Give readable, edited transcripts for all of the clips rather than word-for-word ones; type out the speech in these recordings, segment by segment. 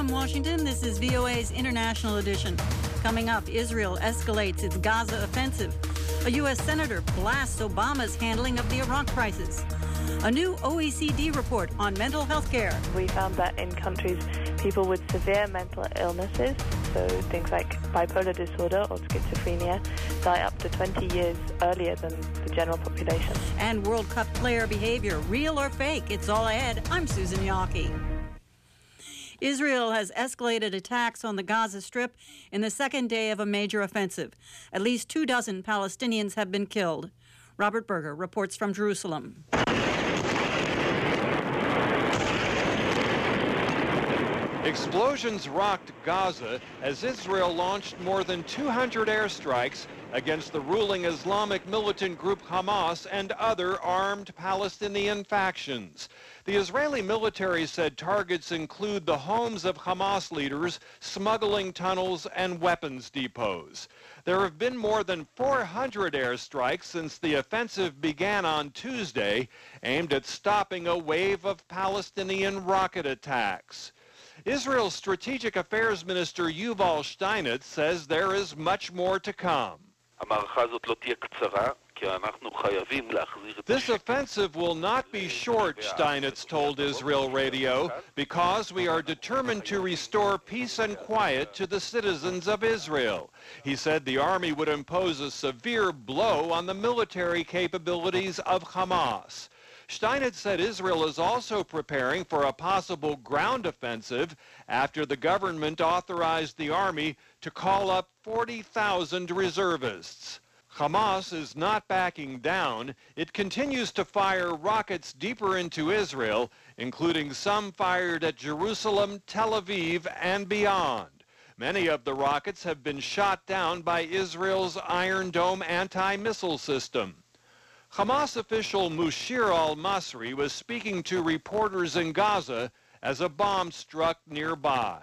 Washington, this is VOA's International Edition. Coming up, Israel escalates its Gaza offensive. A U.S. senator blasts Obama's handling of the Iraq crisis. A new OECD report on mental health care. We found that in countries, people with severe mental illnesses, so things like bipolar disorder or schizophrenia, die up to 20 years earlier than the general population. And World Cup player behavior, real or fake? It's all ahead. I'm Susan Yockey. Israel has escalated attacks on the Gaza Strip in the second day of a major offensive. At least 24 Palestinians have been killed. Robert Berger reports from Jerusalem. Explosions rocked Gaza as Israel launched more than 200 airstrikes against the ruling Islamic militant group Hamas and other armed Palestinian factions. The Israeli military said targets include the homes of Hamas leaders, smuggling tunnels, and weapons depots. There have been more than 400 airstrikes since the offensive began on Tuesday, aimed at stopping a wave of Palestinian rocket attacks. Israel's Strategic Affairs Minister Yuval Steinitz says there is much more to come. This offensive will not be short, Steinitz told Israel Radio, because we are determined to restore peace and quiet to the citizens of Israel. He said the army would impose a severe blow on the military capabilities of Hamas. Steinitz said Israel is also preparing for a possible ground offensive after the government authorized the army to call up 40,000 reservists. Hamas is not backing down. It continues to fire rockets deeper into Israel, including some fired at Jerusalem, Tel Aviv, and beyond. Many of the rockets have been shot down by Israel's Iron Dome anti-missile system. Hamas official Mushir al-Masri was speaking to reporters in Gaza as a bomb struck nearby.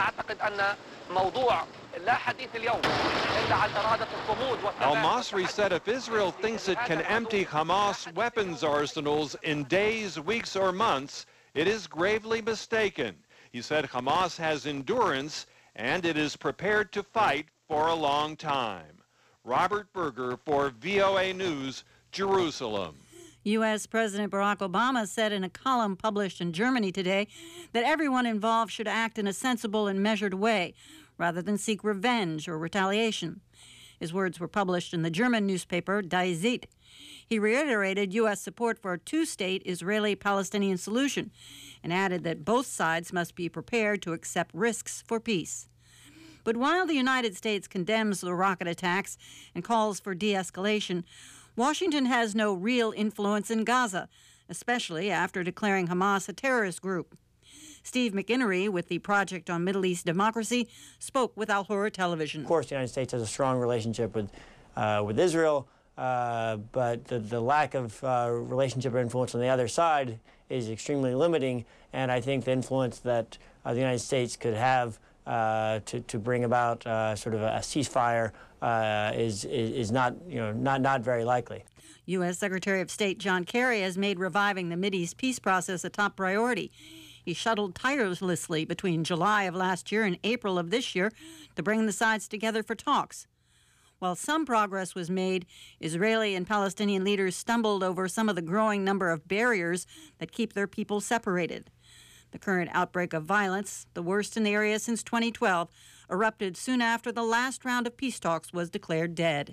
Al-Masri said if Israel thinks it can empty Hamas weapons arsenals in days, weeks, or months, it is gravely mistaken. He said Hamas has endurance and it is prepared to fight for a long time. Robert Berger for VOA News, Jerusalem. U.S. President Barack Obama said in a column published in Germany today that everyone involved should act in a sensible and measured way rather than seek revenge or retaliation. His words were published in the German newspaper Die Zeit. He reiterated U.S. support for a two-state Israeli-Palestinian solution and added that both sides must be prepared to accept risks for peace. But while the United States condemns the rocket attacks and calls for de-escalation, Washington has no real influence in Gaza, especially after declaring Hamas a terrorist group. Steve McInnery with the Project on Middle East Democracy spoke with Al Hurra Television. Of course, the United States has a strong relationship with Israel, but the lack of relationship or influence on the other side is extremely limiting, and I think the influence that the United States could have to bring about sort of a ceasefire is not very likely. U.S. Secretary of State John Kerry has made reviving the Mideast peace process a top priority. He shuttled tirelessly between July of last year and April of this year to bring the sides together for talks. While some progress was made, Israeli and Palestinian leaders stumbled over some of the growing number of barriers that keep their people separated. The current outbreak of violence, the worst in the area since 2012, erupted soon after the last round of peace talks was declared dead.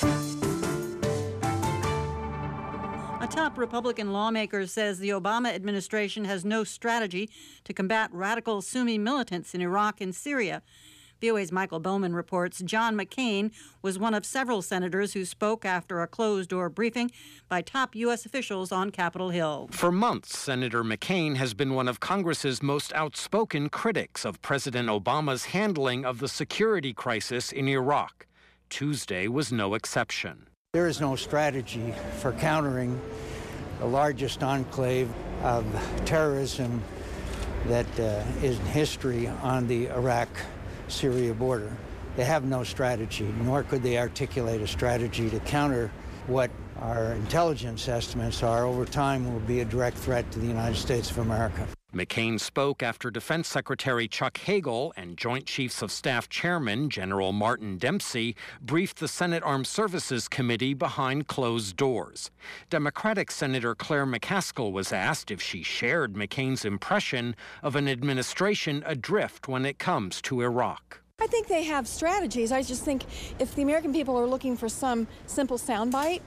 A top Republican lawmaker says the Obama administration has no strategy to combat radical Sunni militants in Iraq and Syria. VOA's Michael Bowman reports John McCain was one of several senators who spoke after a closed-door briefing by top U.S. officials on Capitol Hill. For months, Senator McCain has been one of Congress's most outspoken critics of President Obama's handling of the security crisis in Iraq. Tuesday was no exception. There is no strategy for countering the largest enclave of terrorism that is in history on the Iraq-Syria border. They have no strategy, nor could they articulate a strategy to counter what our intelligence estimates are over time will be a direct threat to the United States of America. McCain spoke after Defense Secretary Chuck Hagel and Joint Chiefs of Staff Chairman General Martin Dempsey briefed the Senate Armed Services Committee behind closed doors. Democratic Senator Claire McCaskill was asked if she shared McCain's impression of an administration adrift when it comes to Iraq. I think they have strategies. I just think if the American people are looking for some simple soundbite,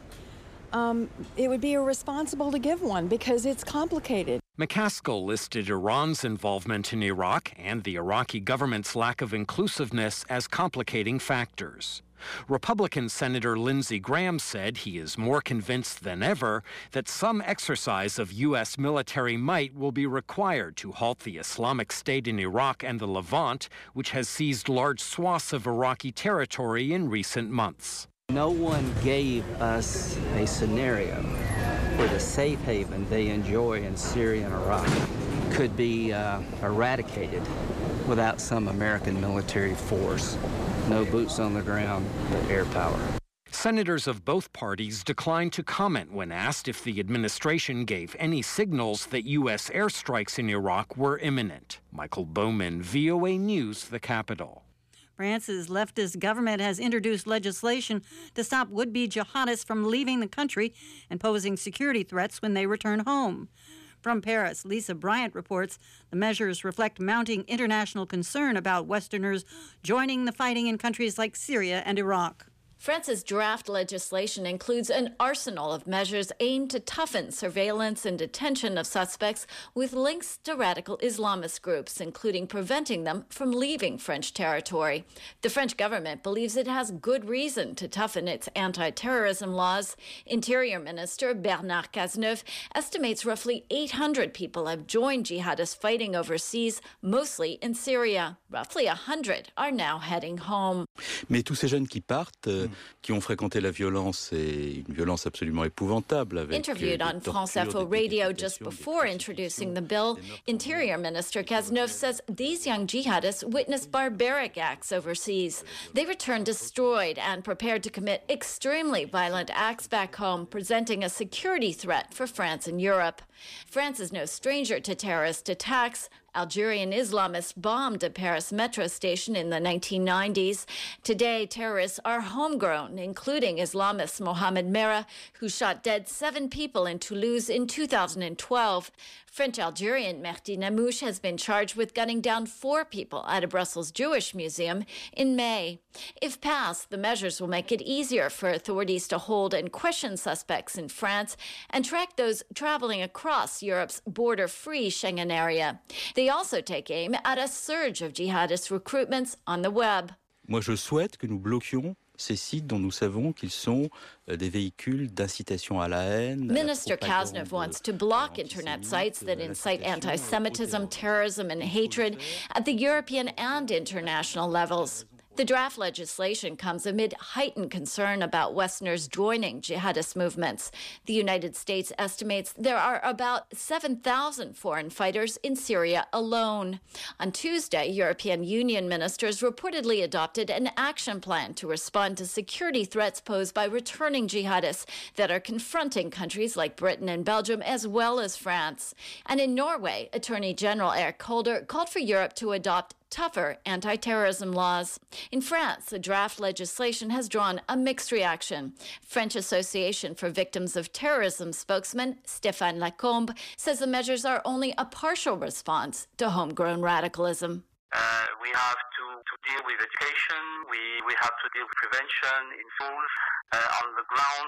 it would be irresponsible to give one because it's complicated. McCaskill listed Iran's involvement in Iraq and the Iraqi government's lack of inclusiveness as complicating factors. Republican Senator Lindsey Graham said he is more convinced than ever that some exercise of U.S. military might will be required to halt the Islamic State in Iraq and the Levant, which has seized large swaths of Iraqi territory in recent months. No one gave us a scenario where the safe haven they enjoy in Syria and Iraq could be eradicated without some American military force. No boots on the ground, but air power. Senators of both parties declined to comment when asked if the administration gave any signals that U.S. airstrikes in Iraq were imminent. Michael Bowman, VOA News, the Capitol. France's leftist government has introduced legislation to stop would-be jihadists from leaving the country and posing security threats when they return home. From Paris, Lisa Bryant reports the measures reflect mounting international concern about Westerners joining the fighting in countries like Syria and Iraq. France's draft legislation includes an arsenal of measures aimed to toughen surveillance and detention of suspects with links to radical Islamist groups, including preventing them from leaving French territory. The French government believes it has good reason to toughen its anti-terrorism laws. Interior Minister Bernard Cazeneuve estimates roughly 800 people have joined jihadists fighting overseas, mostly in Syria. Roughly 100 are now heading home. Mais tous ces jeunes qui partent, qui ont fréquenté la violence et une violence absolument épouvantable. Avec Interviewed on France Info Radio just before introducing the bill, Interior Minister Cazeneuve says these young jihadists witnessed barbaric acts overseas. They returned destroyed and prepared to commit extremely violent acts back home, presenting a security threat for France and Europe. France is no stranger to terrorist attacks. Algerian Islamists bombed a Paris metro station in the 1990s. Today, terrorists are homegrown, including Islamist Mohamed Merah, who shot dead 7 people in Toulouse in 2012. French-Algerian Mehdi Namouche has been charged with gunning down 4 people at a Brussels Jewish museum in May. If passed, the measures will make it easier for authorities to hold and question suspects in France and track those traveling across Europe's border-free Schengen area. They also take aim at a surge of jihadist recruitments on the web. Moi, je souhaite que nous bloquions ces sites dont nous savons qu'ils sont des véhicules d'incitation à la haine. Minister Cazeneuve wants to block internet sites that incite anti-Semitism, terrorism, and hatred at the European and international levels. The draft legislation comes amid heightened concern about Westerners joining jihadist movements. The United States estimates there are about 7,000 foreign fighters in Syria alone. On Tuesday, European Union ministers reportedly adopted an action plan to respond to security threats posed by returning jihadists that are confronting countries like Britain and Belgium, as well as France. And in Norway, Attorney General Erik Holder called for Europe to adopt tougher anti-terrorism laws. In France, the draft legislation has drawn a mixed reaction. French Association for Victims of Terrorism spokesman Stéphane Lacombe says the measures are only a partial response to homegrown radicalism. We have to deal with education, we have to deal with prevention in schools, on the ground.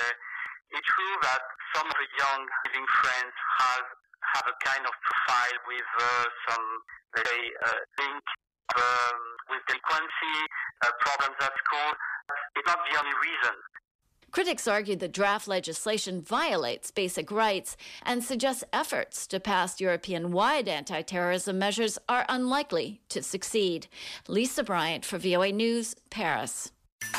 It's true that some of the young living French have a kind of profile with some, let's say, link with delinquency, problems at school. It's not the only reason. Critics argue the draft legislation violates basic rights and suggests efforts to pass European-wide anti-terrorism measures are unlikely to succeed. Lisa Bryant for VOA News, Paris.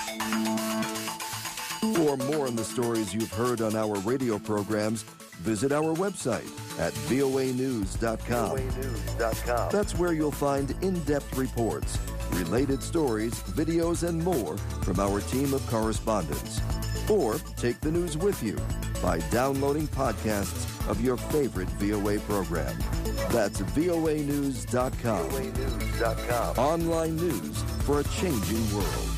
For more on the stories you've heard on our radio programs, visit our website at voanews.com. That's where you'll find in-depth reports, related stories, videos, and more from our team of correspondents. Or take the news with you by downloading podcasts of your favorite VOA program. That's voanews.com. Online news for a changing world.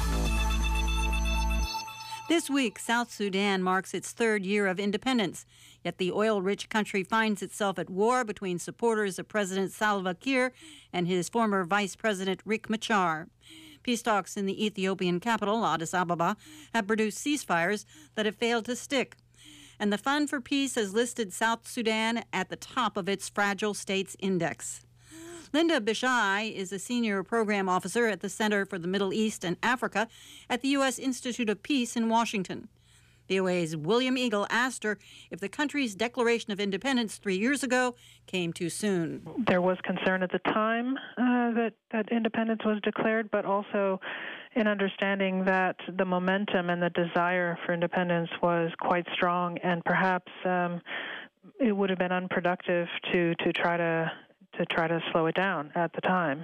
This week, South Sudan marks its third year of independence. Yet the oil-rich country finds itself at war between supporters of President Salva Kiir and his former Vice President Riek Machar. Peace talks in the Ethiopian capital, Addis Ababa, have produced ceasefires that have failed to stick. And the Fund for Peace has listed South Sudan at the top of its Fragile States Index. Linda Bishai is a senior program officer at the Center for the Middle East and Africa at the U.S. Institute of Peace in Washington. VOA's William Eagle asked her if the country's declaration of independence 3 years ago came too soon. There was concern at the time that independence was declared, but also in understanding that the momentum and the desire for independence was quite strong, and perhaps it would have been unproductive to try to slow it down at the time.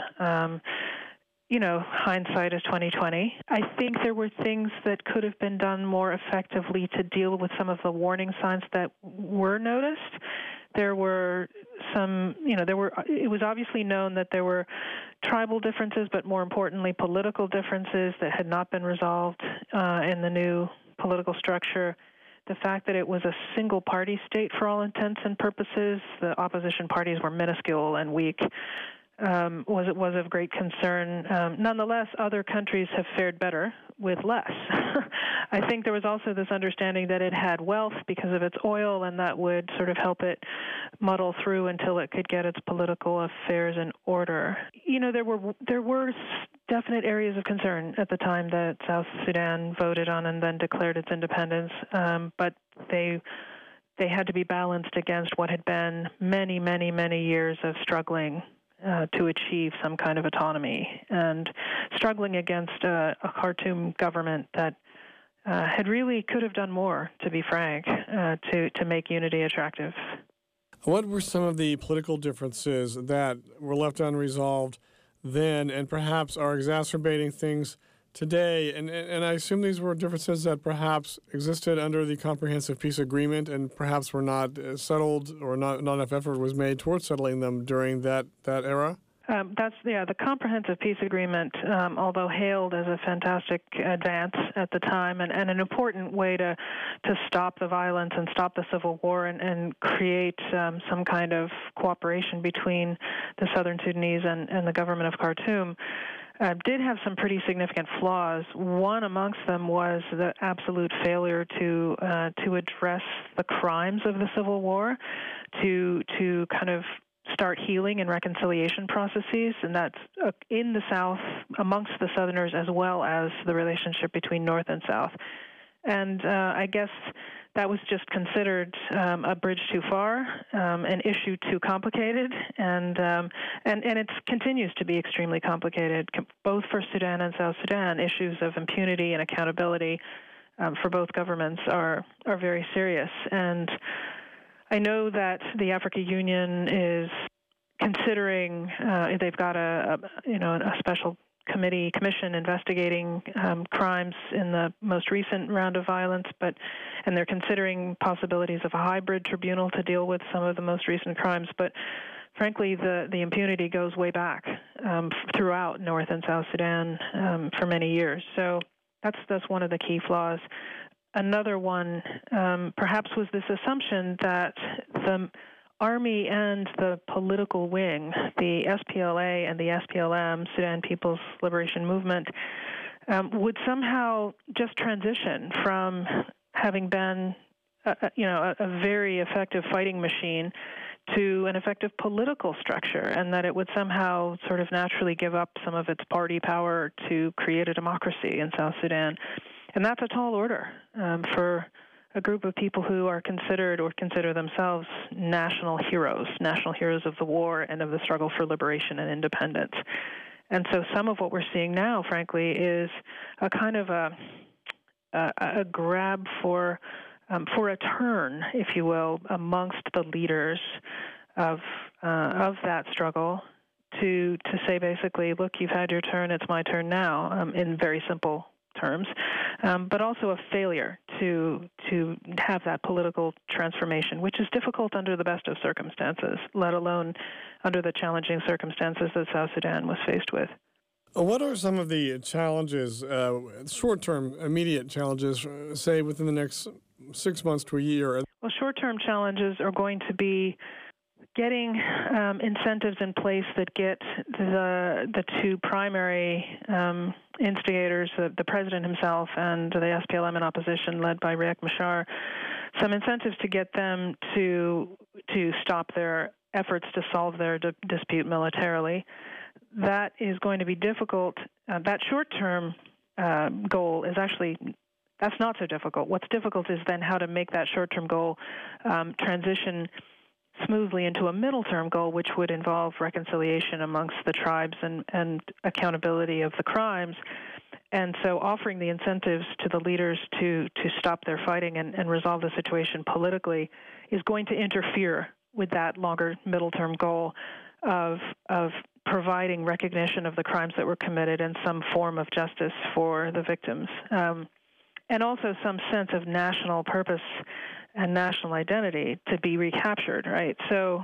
Hindsight is 20/20. I think there were things that could have been done more effectively to deal with some of the warning signs that were noticed. There were it was obviously known that there were tribal differences, but more importantly, political differences that had not been resolved in the new political structure. The fact that it was a single-party state for all intents and purposes, the opposition parties were minuscule and weak, was of great concern. Nonetheless, other countries have fared better with less. I think there was also this understanding that it had wealth because of its oil, and that would sort of help it muddle through until it could get its political affairs in order. There were definite areas of concern at the time that South Sudan voted on and then declared its independence, but they had to be balanced against what had been many, many, many years of struggling to achieve some kind of autonomy and struggling against a Khartoum government that had really could have done more, to be frank, to make unity attractive. What were some of the political differences that were left unresolved then and perhaps are exacerbating things today? And I assume these were differences that perhaps existed under the Comprehensive Peace Agreement and perhaps were not settled or not enough effort was made towards settling them during that era? The Comprehensive Peace Agreement, although hailed as a fantastic advance at the time and an important way to stop the violence and stop the civil war and create some kind of cooperation between the Southern Sudanese and the government of Khartoum, did have some pretty significant flaws. One amongst them was the absolute failure to address the crimes of the civil war, to kind of start healing and reconciliation processes, and that's in the South, amongst the Southerners, as well as the relationship between North and South. And I guess that was just considered a bridge too far, an issue too complicated, and it continues to be extremely complicated, both for Sudan and South Sudan. Issues of impunity and accountability for both governments are very serious. And I know that the African Union is considering, they've got a special commission investigating crimes in the most recent round of violence, and they're considering possibilities of a hybrid tribunal to deal with some of the most recent crimes. But frankly, the impunity goes way back throughout North and South Sudan for many years. So that's one of the key flaws. Another one perhaps was this assumption that the Army and the political wing, the SPLA and the SPLM, Sudan People's Liberation Movement, would somehow just transition from having been a very effective fighting machine to an effective political structure, and that it would somehow sort of naturally give up some of its party power to create a democracy in South Sudan. And that's a tall order for a group of people who are considered or consider themselves national heroes of the war and of the struggle for liberation and independence. And so some of what we're seeing now, frankly, is a kind of a grab for a turn, if you will, amongst the leaders of that struggle to say basically, look, you've had your turn, it's my turn now, in very simple terms. but also a failure to have that political transformation, which is difficult under the best of circumstances, let alone under the challenging circumstances that South Sudan was faced with. What are some of the challenges, short-term, immediate challenges, say within the next 6 months to a year? Well, short-term challenges are going to be getting incentives in place that get the two primary instigators, the president himself and the SPLM in opposition, led by Riek Machar, some incentives to get them to stop their efforts to solve their dispute militarily. That is going to be difficult. That short-term goal is actually, that's not so difficult. What's difficult is then how to make that short-term goal transition smoothly into a middle-term goal, which would involve reconciliation amongst the tribes and accountability of the crimes. And so offering the incentives to the leaders to stop their fighting and resolve the situation politically is going to interfere with that longer middle-term goal of providing recognition of the crimes that were committed and some form of justice for the victims. And also some sense of national purpose and national identity to be recaptured, right? So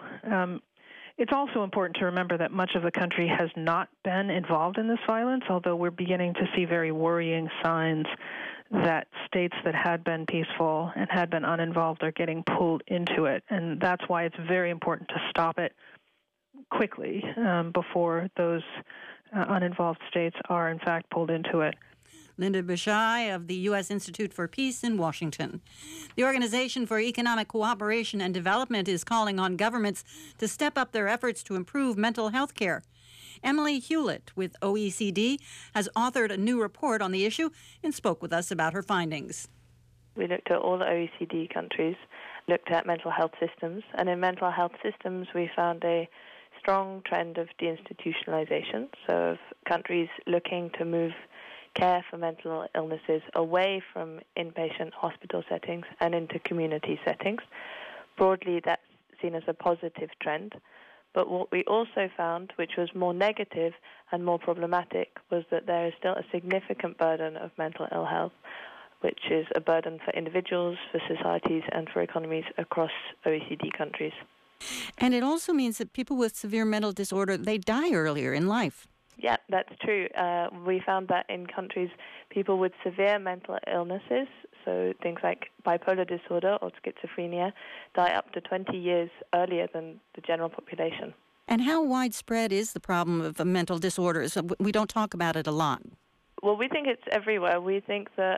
it's also important to remember that much of the country has not been involved in this violence, although we're beginning to see very worrying signs that states that had been peaceful and had been uninvolved are getting pulled into it. And that's why it's very important to stop it quickly before those uninvolved states are, in fact, pulled into it. Linda Bishai of the U.S. Institute for Peace in Washington. The Organization for Economic Cooperation and Development is calling on governments to step up their efforts to improve mental health care. Emily Hewlett with OECD has authored a new report on the issue and spoke with us about her findings. We looked at all the OECD countries, looked at mental health systems, and in mental health systems we found a strong trend of deinstitutionalization, so of countries looking to move care for mental illnesses away from inpatient hospital settings and into community settings. Broadly, that's seen as a positive trend. But what we also found, which was more negative and more problematic, was that there is still a significant burden of mental ill health, which is a burden for individuals, for societies, and for economies across OECD countries. And it also means that people with severe mental disorder, they die earlier in life. Yeah, that's true. We found that in countries, people with severe mental illnesses, so things like bipolar disorder or schizophrenia, die up to 20 years earlier than the general population. And how widespread is the problem of mental disorders? We don't talk about it a lot. Well, we think it's everywhere. We think that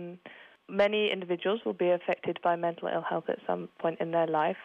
many individuals will be affected by mental ill health at some point in their life.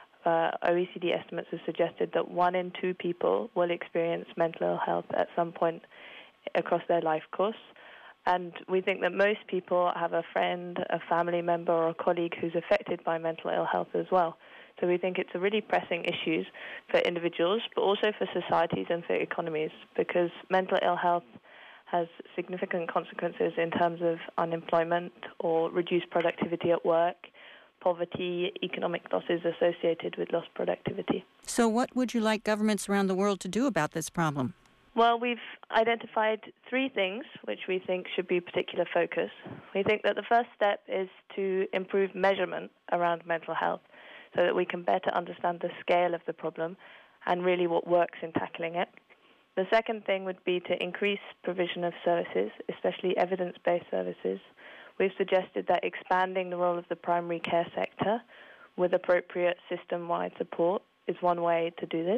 OECD estimates have suggested that 1 in 2 people will experience mental ill health at some point across their life course. And we think that most people have a friend, a family member, or a colleague who's affected by mental ill health as well. So we think it's a really pressing issue for individuals, but also for societies and for economies, because mental ill health has significant consequences in terms of unemployment or reduced productivity at work, poverty, economic losses associated with lost productivity. So what would you like governments around the world to do about this problem? Well, we've identified 3 things which we think should be particular focus. We think that the first step is to improve measurement around mental health so that we can better understand the scale of the problem and really what works in tackling it. The second thing would be to increase provision of services, especially evidence-based services. We've suggested that expanding the role of the primary care sector with appropriate system-wide support is one way to do this.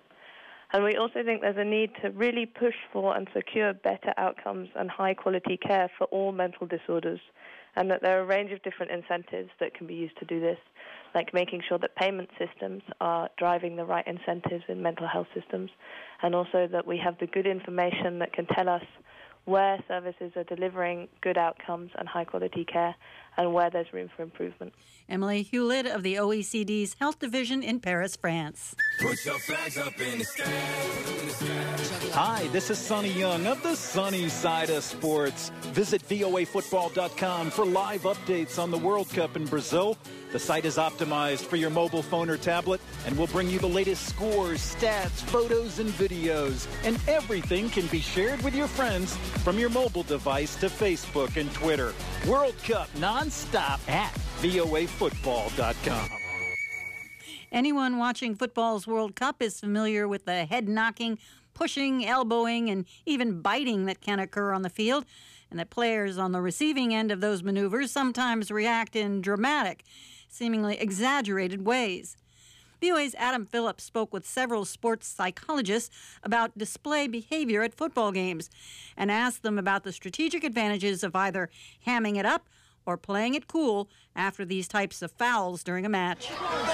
And we also think there's a need to really push for and secure better outcomes and high-quality care for all mental disorders, and that there are a range of different incentives that can be used to do this, like making sure that payment systems are driving the right incentives in mental health systems, and also that we have the good information that can tell us where services are delivering good outcomes and high-quality care, and where there's room for improvement. Emily Hewlett of the OECD's Health Division in Paris, France. Put your flags up in the sky. Hi, this is Sonny Young of the sunny side of sports. Visit voafootball.com for live updates on the World Cup in Brazil. The site is optimized for your mobile phone or tablet and will bring you the latest scores, stats, photos, and videos. And everything can be shared with your friends from your mobile device to Facebook and Twitter. World Cup nonstop at voafootball.com. Anyone watching football's World Cup is familiar with the head-knocking, pushing, elbowing, and even biting that can occur on the field, and that players on the receiving end of those maneuvers sometimes react in dramatic, seemingly exaggerated ways. VOA's Adam Phillips spoke with several sports psychologists about display behavior at football games and asked them about the strategic advantages of either hamming it up or playing it cool after these types of fouls during a match.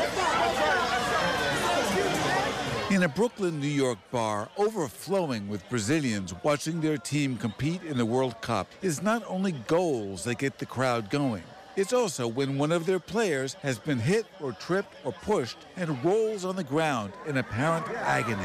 In a Brooklyn, New York bar overflowing with Brazilians watching their team compete in the World Cup is not only goals that get the crowd going. It's also when one of their players has been hit or tripped or pushed and rolls on the ground in apparent agony.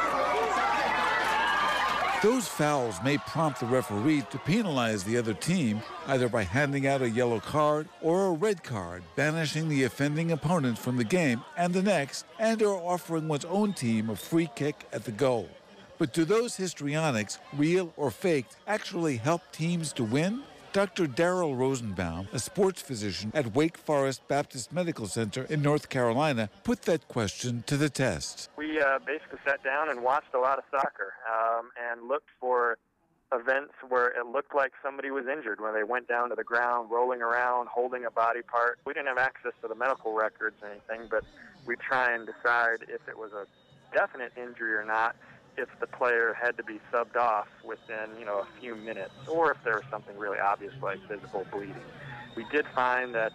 Those fouls may prompt the referee to penalize the other team, either by handing out a yellow card or a red card, banishing the offending opponent from the game and the next, and/or offering one's own team a free kick at the goal. But do those histrionics, real or faked, actually help teams to win? Dr. Darrell Rosenbaum, a sports physician at Wake Forest Baptist Medical Center in North Carolina, put that question to the test. We basically sat down and watched a lot of soccer and looked for events where it looked like somebody was injured, when they went down to the ground, rolling around, holding a body part. We didn't have access to the medical records or anything, but we try and decide if it was a definite injury or not, if the player had to be subbed off within, a few minutes, or if there was something really obvious like visible bleeding. We did find that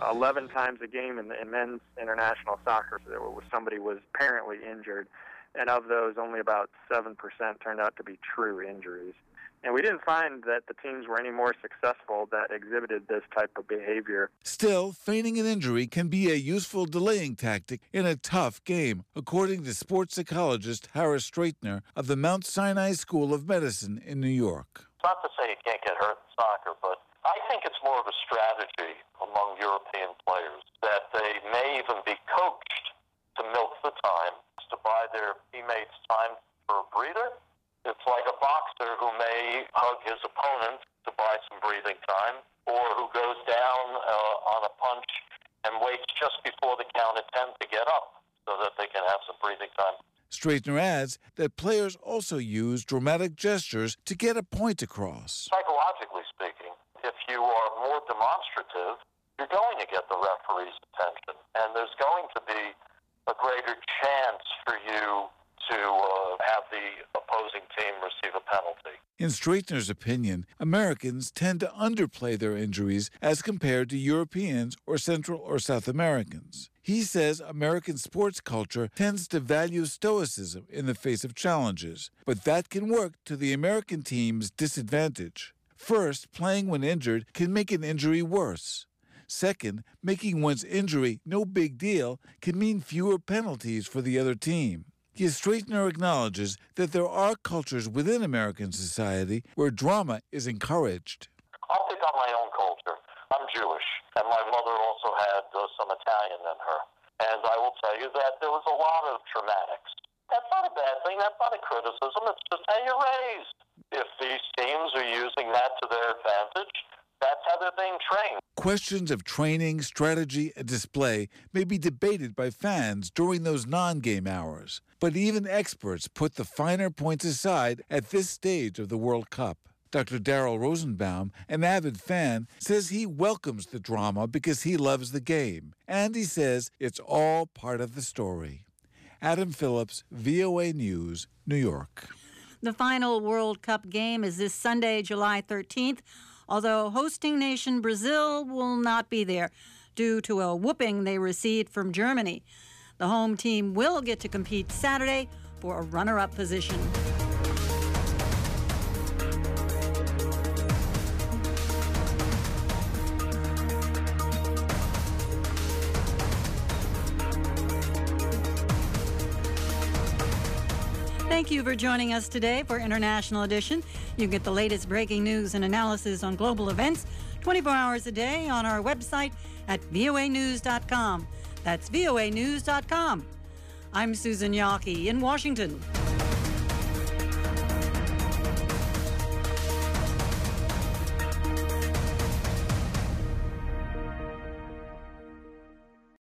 11 times a game in men's international soccer, somebody was apparently injured, and of those, only about 7% turned out to be true injuries. And we didn't find that the teams were any more successful that exhibited this type of behavior. Still, feigning an injury can be a useful delaying tactic in a tough game, according to sports psychologist Harris Straightner of the Mount Sinai School of Medicine in New York. It's not to say you can't get hurt in soccer, but I think it's more of a strategy among European players that they may even be coached to milk the time, to buy their teammates time for a breather. It's like a boxer who may hug his opponent to buy some breathing time, or who goes down on a punch and waits just before the count of 10 to get up so that they can have some breathing time. Straightner adds that players also use dramatic gestures to get a point across. Psychologically speaking, if you are more demonstrative, you're going to get the referee's attention, and there's going to be a greater chance for you to have the opposing team receive a penalty. In Straightner's opinion, Americans tend to underplay their injuries as compared to Europeans or Central or South Americans. He says American sports culture tends to value stoicism in the face of challenges, but that can work to the American team's disadvantage. First, playing when injured can make an injury worse. Second, making one's injury no big deal can mean fewer penalties for the other team. Yet Straightner acknowledges that there are cultures within American society where drama is encouraged. I'll pick on my own culture. I'm Jewish, and my mother also had some Italian in her. And I will tell you that there was a lot of dramatics. That's not a bad thing. That's not a criticism. It's just how you're raised. If these teams are using that to their advantage, that's how they're being trained. Questions of training, strategy, and display may be debated by fans during those non-game hours. But even experts put the finer points aside at this stage of the World Cup. Dr. Darrell Rosenbaum, an avid fan, says he welcomes the drama because he loves the game. And he says it's all part of the story. Adam Phillips, VOA News, New York. The final World Cup game is this Sunday, July 13th, although hosting nation Brazil will not be there due to a whooping they received from Germany. The home team will get to compete Saturday for a runner-up position. Thank you for joining us today for International Edition. You can get the latest breaking news and analysis on global events 24 hours a day on our website at voanews.com. That's voanews.com. I'm Susan Yawkey in Washington.